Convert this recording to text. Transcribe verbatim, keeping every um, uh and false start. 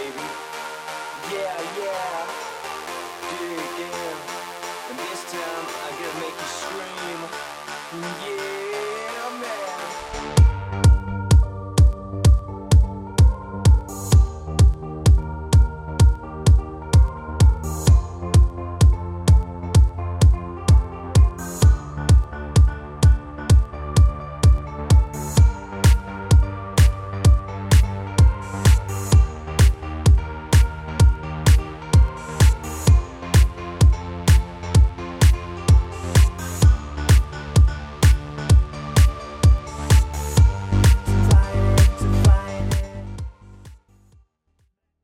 baby. Yeah, yeah. Dig in. And this time I gotta make you scream. Yeah.